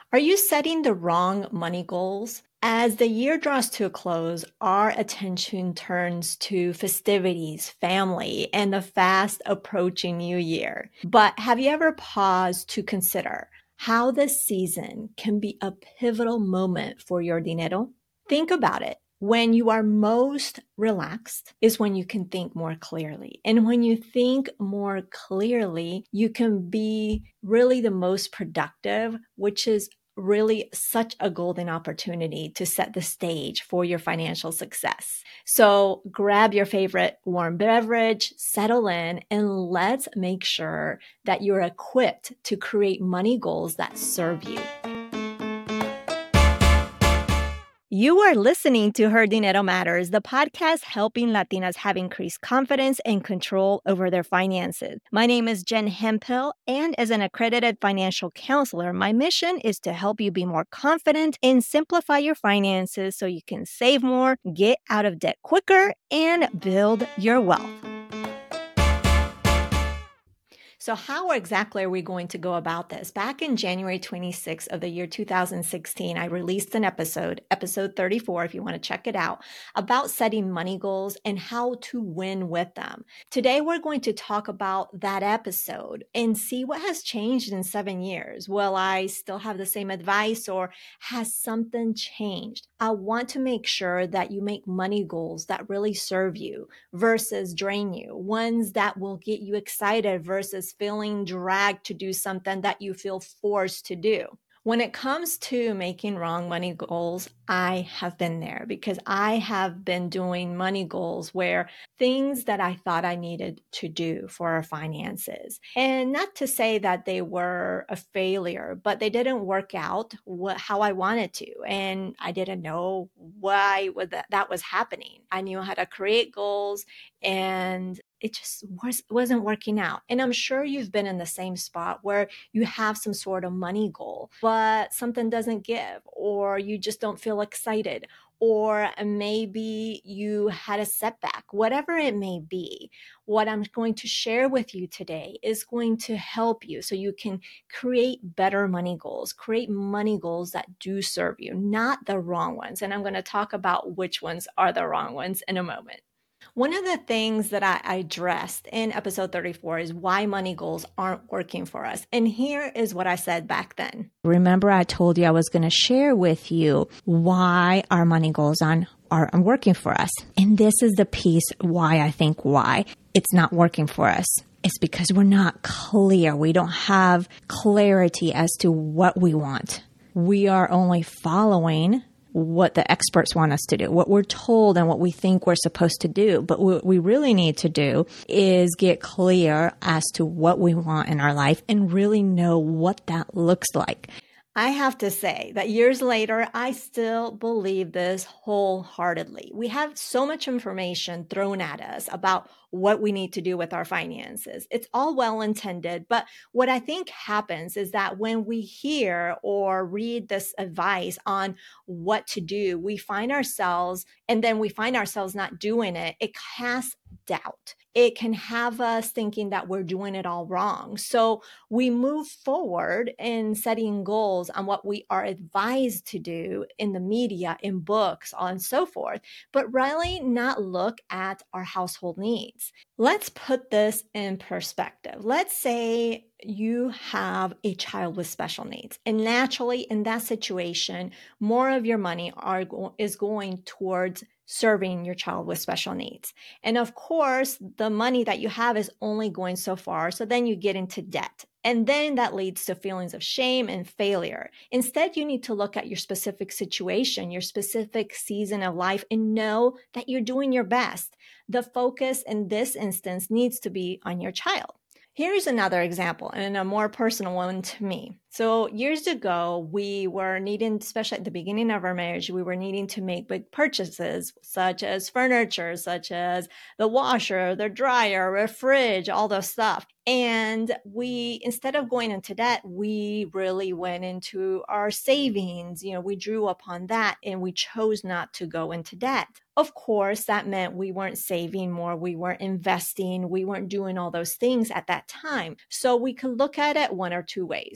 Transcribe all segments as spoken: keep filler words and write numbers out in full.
Are you setting the wrong money goals? As the year draws to a close, our attention turns to festivities, family, and the fast approaching new year. But have you ever paused to consider how this season can be a pivotal moment for your dinero? Think about it. When you are most relaxed is when you can think more clearly. And when you think more clearly, you can be really the most productive, which is really such a golden opportunity to set the stage for your financial success. So grab your favorite warm beverage, settle in, and let's make sure that you're equipped to create money goals that serve you. You are listening to Her Dinero Matters, the podcast helping Latinas have increased confidence and control over their finances. My name is Jen Hemphill, and as an accredited financial counselor, my mission is to help you be more confident and simplify your finances so you can save more, get out of debt quicker, and build your wealth. So how exactly are we going to go about this? Back in January twenty-sixth of the year two thousand sixteen, I released an episode, episode thirty-four, if you want to check it out, about setting money goals and how to win with them. Today, we're going to talk about that episode and see what has changed in seven years. Will I still have the same advice, or has something changed? I want to make sure that you make money goals that really serve you versus drain you, ones that will get you excited versus feeling dragged to do something that you feel forced to do. When it comes to making wrong money goals, I have been there because I have been doing money goals where things that I thought I needed to do for our finances. And not to say that they were a failure, but they didn't work out what, how I wanted to. And I didn't know why that, that was happening. I knew how to create goals, and it just was, wasn't working out. And I'm sure you've been in the same spot where you have some sort of money goal, but something doesn't give, or you just don't feel excited, or maybe you had a setback, whatever it may be. What I'm going to share with you today is going to help you so you can create better money goals, create money goals that do serve you, not the wrong ones. And I'm going to talk about which ones are the wrong ones in a moment. One of the things that I addressed in episode thirty-four is why money goals aren't working for us. And here is what I said back then. Remember, I told you I was going to share with you why our money goals on aren't working for us. And this is the piece why I think why it's not working for us. It's because we're not clear. We don't have clarity as to what we want. We are only following what the experts want us to do, what we're told and what we think we're supposed to do. But what we really need to do is get clear as to what we want in our life and really know what that looks like. I have to say that years later, I still believe this wholeheartedly. We have so much information thrown at us about what we need to do with our finances. It's all well intended, but what I think happens is that when we hear or read this advice on what to do, we find ourselves, and then we find ourselves not doing it. It casts doubt. It can have us thinking that we're doing it all wrong. So we move forward in setting goals on what we are advised to do in the media, in books, and so forth, but really not look at our household needs. Let's put this in perspective. Let's say you have a child with special needs, and naturally in that situation, more of your money are go- is going towards serving your child with special needs. And of course, the money that you have is only going so far. So then you get into debt. And then that leads to feelings of shame and failure. Instead, you need to look at your specific situation, your specific season of life, and know that you're doing your best. The focus in this instance needs to be on your child. Here's another example, and a more personal one to me. So years ago, we were needing, especially at the beginning of our marriage, we were needing to make big purchases, such as furniture, such as the washer, the dryer, a fridge, all those stuff. And we, instead of going into debt, we really went into our savings. You know, we drew upon that and we chose not to go into debt. Of course, that meant we weren't saving more, we weren't investing, we weren't doing all those things at that time. So we could look at it one or two ways. We can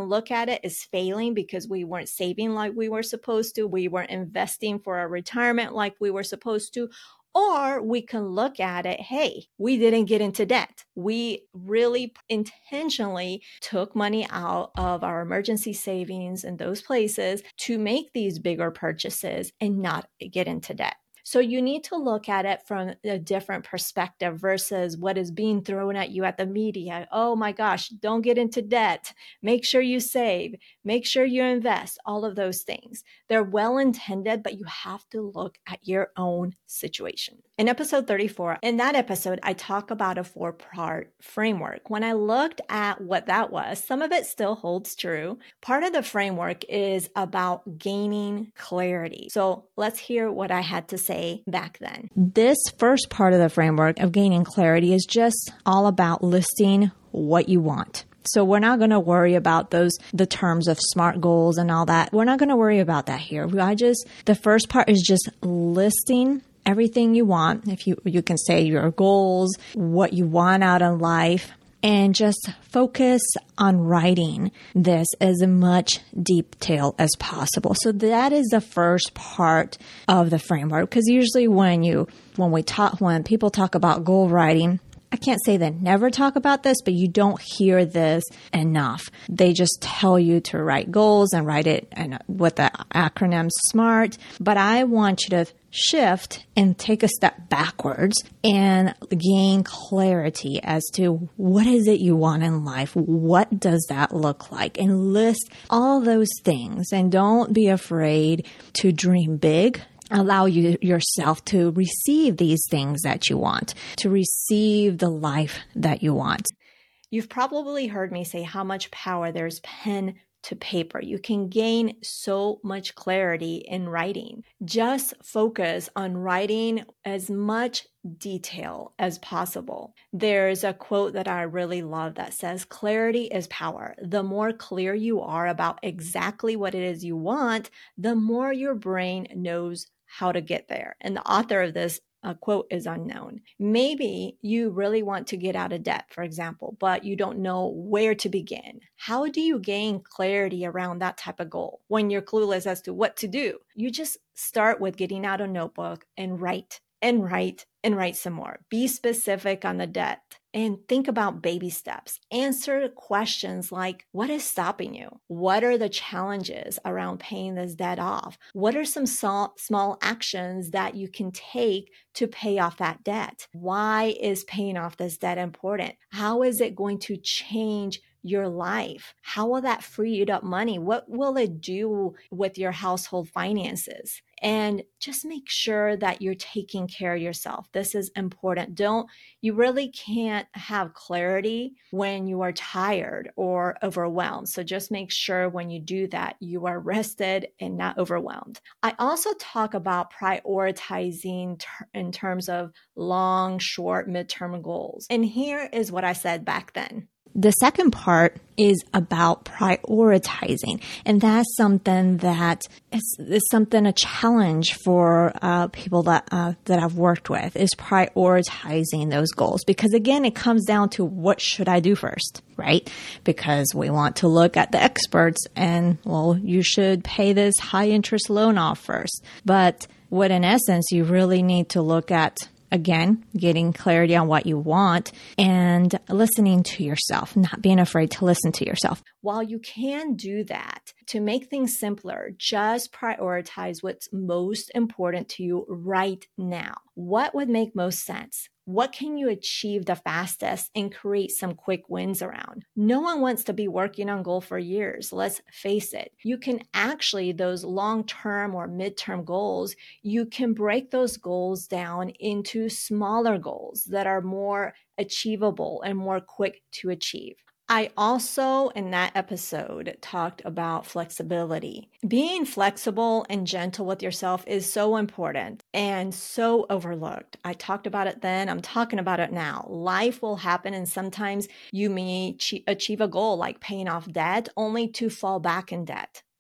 can look at it as failing because we weren't saving like we were supposed to. We weren't investing for our retirement like we were supposed to. Or we can look at it, hey, we didn't get into debt. We really intentionally took money out of our emergency savings and those places to make these bigger purchases and not get into debt. So you need to look at it from a different perspective versus what is being thrown at you at the media. Oh my gosh, don't get into debt. Make sure you save. Make sure you invest. All of those things. They're well intended, but you have to look at your own situation. In episode thirty-four, in that episode, I talk about a four-part framework. When I looked at what that was, some of it still holds true. Part of the framework is about gaining clarity. So let's hear what I had to say back then. This first part of the framework of gaining clarity is just all about listing what you want. So we're not going to worry about those, the terms of SMART goals and all that. We're not going to worry about that here. I just, the first part is just listing everything you want. If you, you can say your goals, what you want out of life, and just focus on writing this as much detail as possible. So that is the first part of the framework. Because usually when you, when we talk, when people talk about goal writing, I can't say they never talk about this, but you don't hear this enough. They just tell you to write goals and write it and with the acronym SMART. But I want you to shift and take a step backwards and gain clarity as to what is it you want in life? What does that look like? And list all those things. And don't be afraid to dream big. Allow you yourself to receive these things that you want, to receive the life that you want. You've probably heard me say how much power there's pen to paper. You can gain so much clarity in writing. Just focus on writing as much detail as possible. There's a quote that I really love that says, clarity is power. The more clear you are about exactly what it is you want, the more your brain knows how to get there. And the author of this uh, quote is unknown. Maybe you really want to get out of debt, for example, but you don't know where to begin. How do you gain clarity around that type of goal when you're clueless as to what to do? You just start with getting out a notebook and write and write and write some more. Be specific on the debt and think about baby steps. Answer questions like, what is stopping you? What are the challenges around paying this debt off? What are some small, small actions that you can take to pay off that debt? Why is paying off this debt important? How is it going to change your life? How will that free you up money? What will it do with your household finances? And just make sure that you're taking care of yourself. This is important. Don't, you really can't have clarity when you are tired or overwhelmed. So just make sure when you do that, you are rested and not overwhelmed. I also talk about prioritizing ter- in terms of long, short, midterm goals. And here is what I said back then. The second part is about prioritizing. And that's something that is, is something, a challenge for uh, people that uh, that I've worked with, is prioritizing those goals. Because again, it comes down to what should I do first, right? Because we want to look at the experts and, well, you should pay this high interest loan off first. But what in essence, you really need to look at, again, getting clarity on what you want and listening to yourself, not being afraid to listen to yourself. While you can do that, to make things simpler, just prioritize what's most important to you right now. What would make most sense? What can you achieve the fastest and create some quick wins around? No one wants to be working on goal for years. Let's face it. You can actually, those long-term or midterm goals, you can break those goals down into smaller goals that are more achievable and more quick to achieve. I also, in that episode, talked about flexibility. Being flexible and gentle with yourself is so important and so overlooked. I talked about it then. I'm talking about it now. Life will happen, and sometimes you may achieve a goal like paying off debt only to fall back in debt.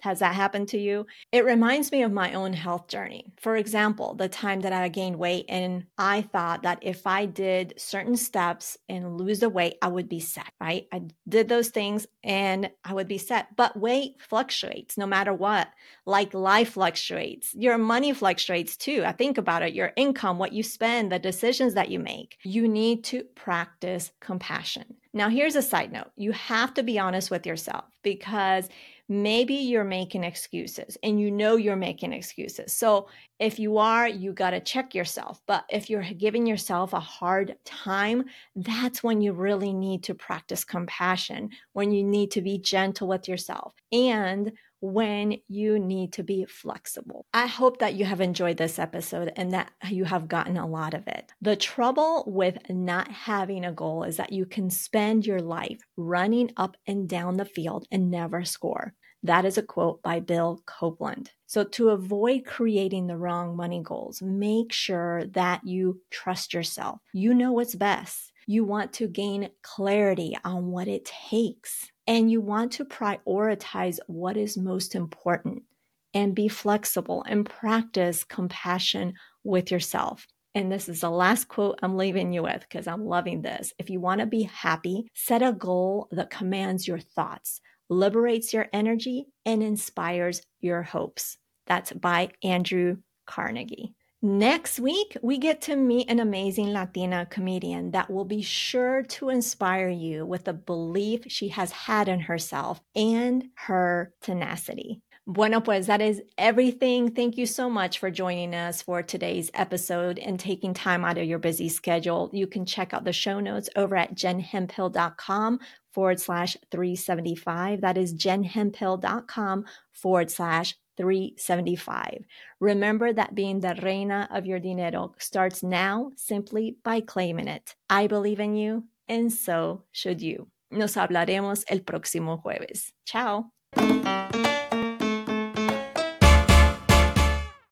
Has that happened to you? It reminds me of my own health journey. For example, the time that I gained weight and I thought that if I did certain steps and lose the weight, I would be set, right? I did those things and I would be set. But weight fluctuates no matter what. Like life fluctuates. Your money fluctuates too. I think about it. Your income, what you spend, the decisions that you make. You need to practice compassion. Now, here's a side note. You have to be honest with yourself because maybe you're making excuses and you know you're making excuses. So if you are, you got to check yourself. But if you're giving yourself a hard time, that's when you really need to practice compassion, when you need to be gentle with yourself, and when you need to be flexible. I hope that you have enjoyed this episode and that you have gotten a lot of it. The trouble with not having a goal is that you can spend your life running up and down the field and never score. That is a quote by Bill Copeland. So to avoid creating the wrong money goals, make sure that you trust yourself. You know what's best. You want to gain clarity on what it takes. And you want to prioritize what is most important and be flexible and practice compassion with yourself. And this is the last quote I'm leaving you with because I'm loving this. If you want to be happy, set a goal that commands your thoughts, liberates your energy, and inspires your hopes. That's by Andrew Carnegie. Next week, we get to meet an amazing Latina comedian that will be sure to inspire you with the belief she has had in herself and her tenacity. Bueno, pues that is everything. Thank you so much for joining us for today's episode and taking time out of your busy schedule. You can check out the show notes over at jenhemphill.com forward slash 375. That is jenhemphill.com forward slash 375. Remember that being the reina of your dinero starts now simply by claiming it. I believe in you, and so should you. Nos hablaremos el próximo jueves. Ciao.